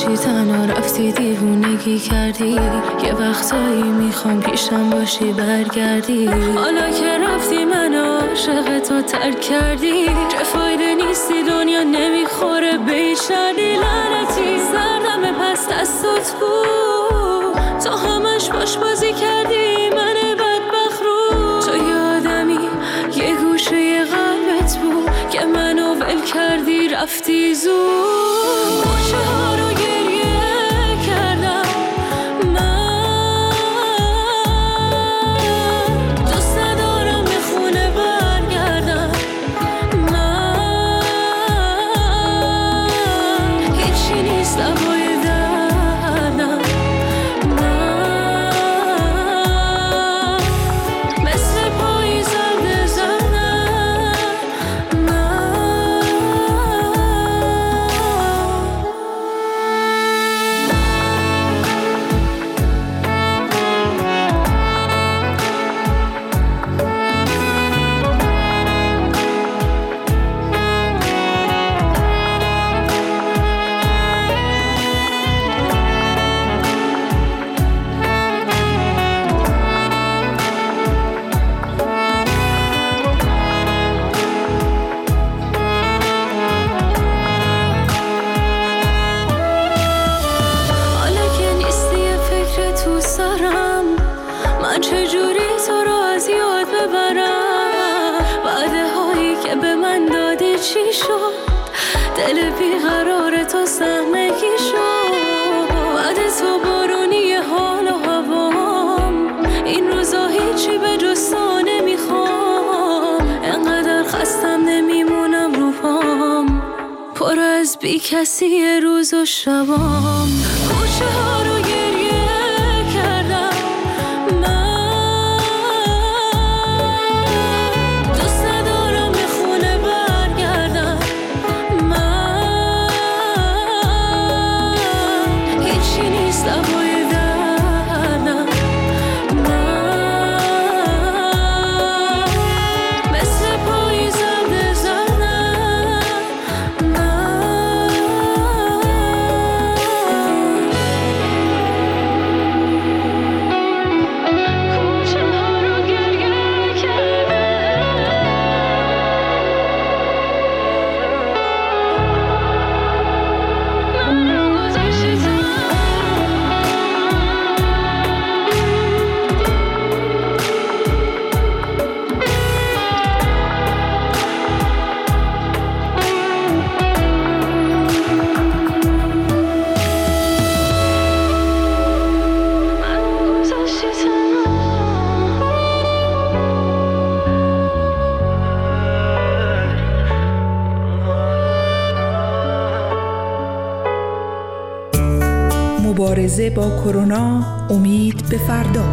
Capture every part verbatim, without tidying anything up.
باشی تنها رفتی دیوونگی کردی، یه وقتایی میخوام پیشم باشی برگردی. حالا که رفتی من عاشق تو ترک کردی، چه فایده نیستی دنیا نمیخوره به هیچ دردی. لعنتی سردم پس دستت بود، تا همش باش بازی کردی من بدبخت رو. تو یادمی یه گوشه قلبت بود که منو ول کردی رفتی زود. خوشه ها رو گریه کردم من، دوست ندارم به خونه برگردم من، هیچی نیست دوای دردم من، مثل پایی زده زدم من. حالا که نیستی یه فکر تو سرم، من چجوری تو رو از یاد ببرم؟ وعده هایی که به من دادی چی شد؟ دل بیقرار تو سهمگی شد. وعده تو بارونی حال و هوام، این روزا هیچی به جز تو نمیخوام. انقدر خستم نمیمونم رو پام، پر از بی کسی روز و شبام. کوچه ها رو گریه کردم من، دوست ندارم به خونه برگردم من، هیچی نیست دوای دردم من، مثل پایی زده زدم من. کوچه ها رو گریه کردم من، گذاشتم مبارزه با کرونا، امید به فردا.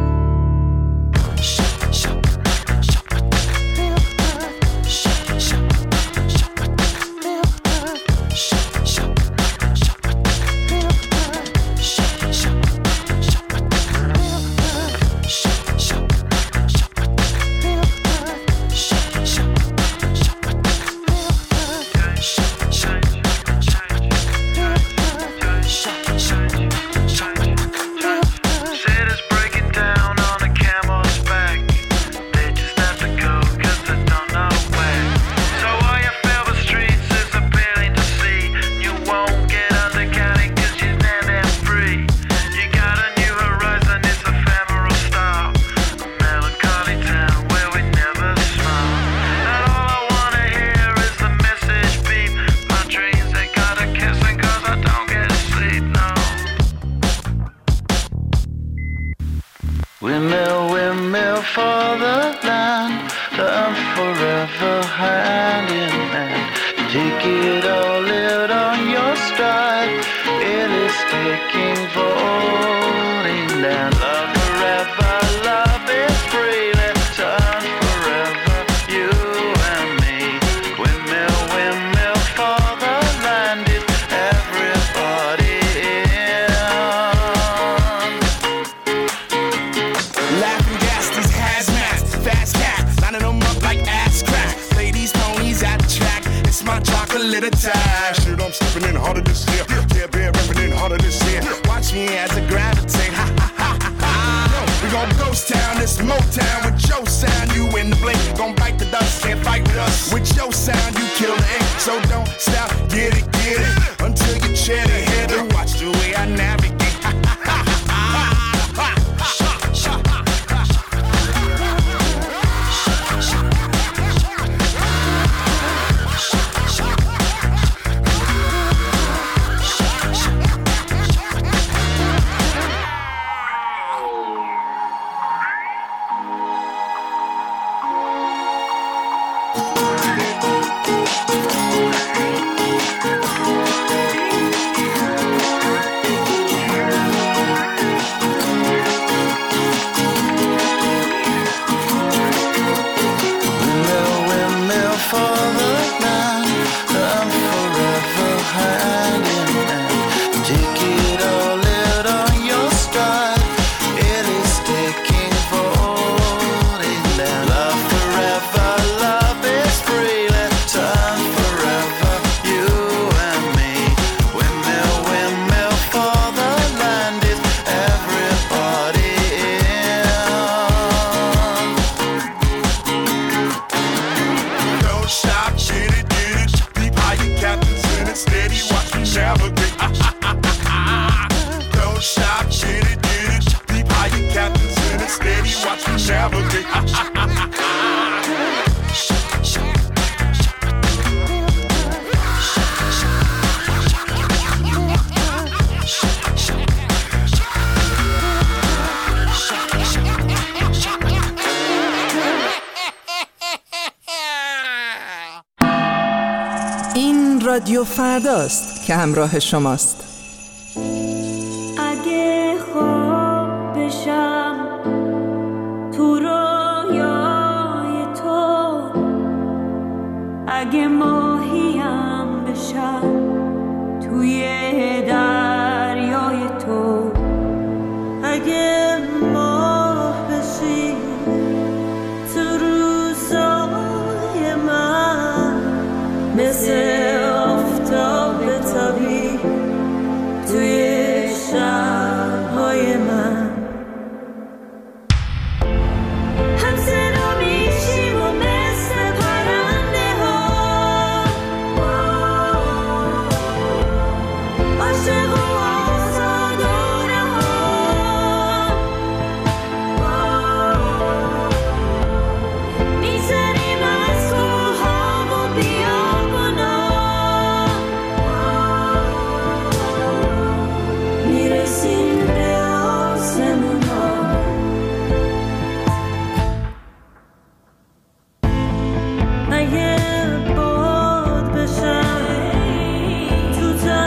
Windmill, windmill for the land, turn forever hand in hand. Take it all, live on your stride. It is taking, falling down. Love forever, love is free. Let's turn forever, you and me. Windmill, windmill for the land. Is everybody in? Laughing gas, these hazmat. رادیو فرداست که همراه شماست. اگه خواب بشم تو رویای تو، اگه ماهیم بشم توی دریای تو، اگه ماه بشی تو روزای من، مثل آفتاب تابی توی شب‌های من، هم صدا میشیم و مثل پرنده ها، عاشق و آزاد و رها، می‌زنیم از کوه‌ها و بیابونا، میرسیم به آسمونا. اگه باد بشم تو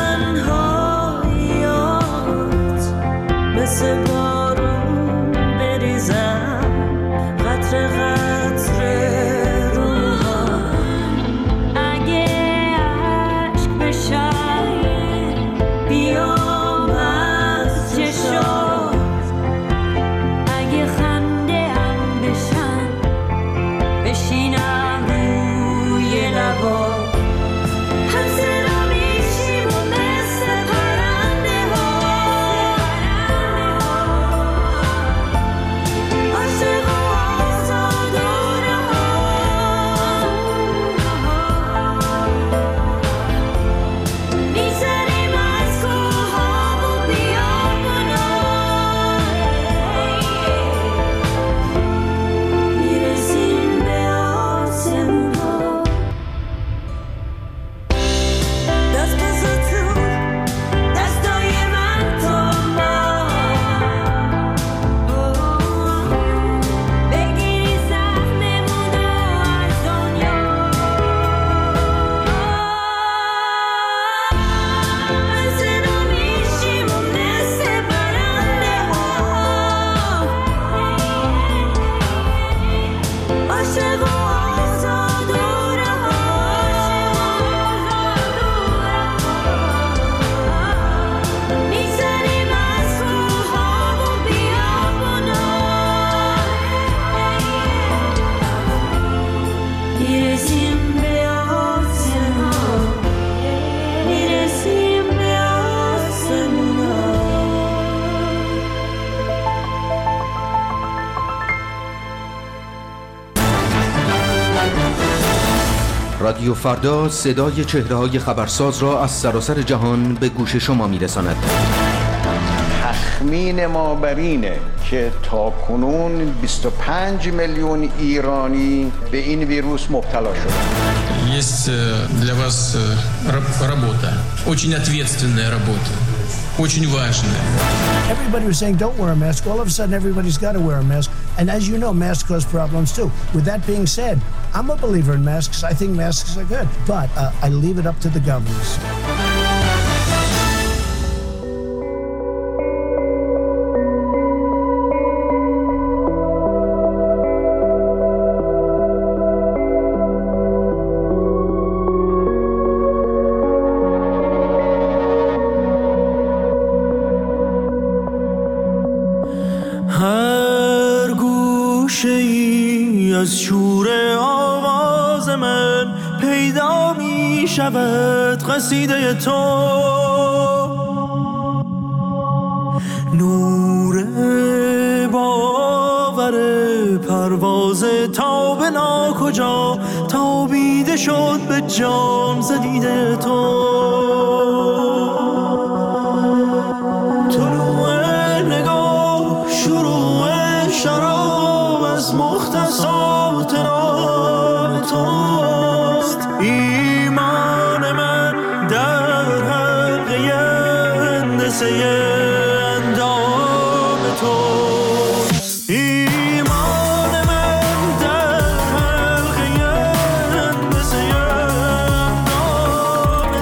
تنهاییات، مثل بارون بریزم قطره قطره رو موهام، اگه عشق بشم بیام از چشات، اگه خنده هم بشم بشینم روی لبات، هم صدا میشیم و مثل پرنده ها، عاشق و آزاد و رها، می‌زنیم از کوه‌ها و بیابونا، میرسیم به آسمونا. دست بزن تو دستای من تو من، بگیری زخممون رو از دنیا، من صدا میشیم و مثل پرنده ها، عاشق و آزاد و رها، می‌زنیم از کوه‌ها و بیابونا، میرسیم به آسمونا، میرسیم به آسمونا. رادیو فردا صدای چهره‌های خبرساز را از سراسر جهان به گوش شما می‌رساند. تخمین ما بر اینه که تا کنون بیست و پنج میلیون ایرانی به این ویروس مبتلا شدند. Есть для вас работа, очень ответственная работа, очень важная. Everybody was saying don't wear a mask. All of a sudden everybody's got to wear a mask. And as you know, masks cause problems too. With that being said, I'm a believer in masks. I think masks are good. But uh, I leave it up to the governors. هر گوشه ای از شور آواز من پیدا می شود قصیده تو، نور باور پرواز تا به ناکجا تابیده شد به جان زدیده تو، شراب از مختصات راه توست، ایمان من در حلقه هندسه اندام توست، ایمان من در حلقه هندسه اندام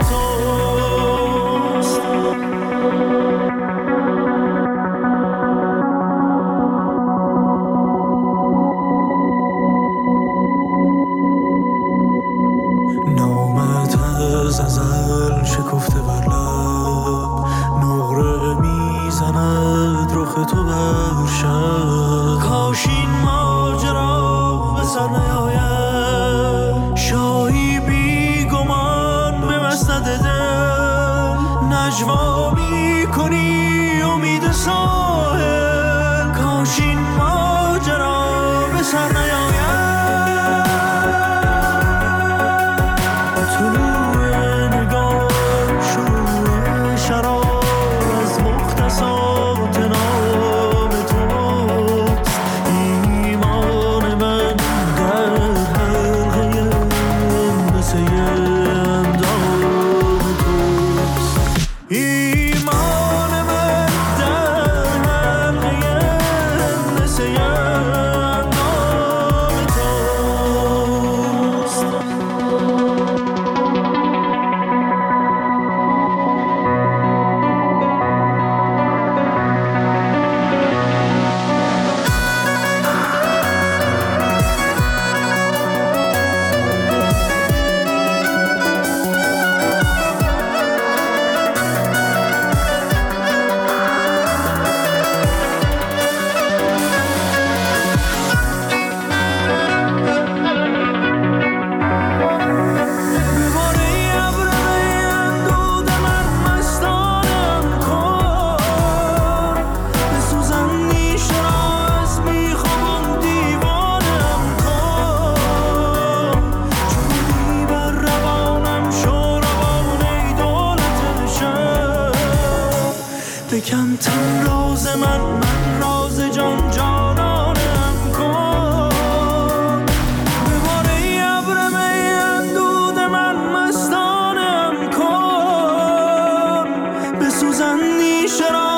بکن تن راز من من راز جان جانانم کن بباره ابر می اندود من مستانم کن بسوزن نیش را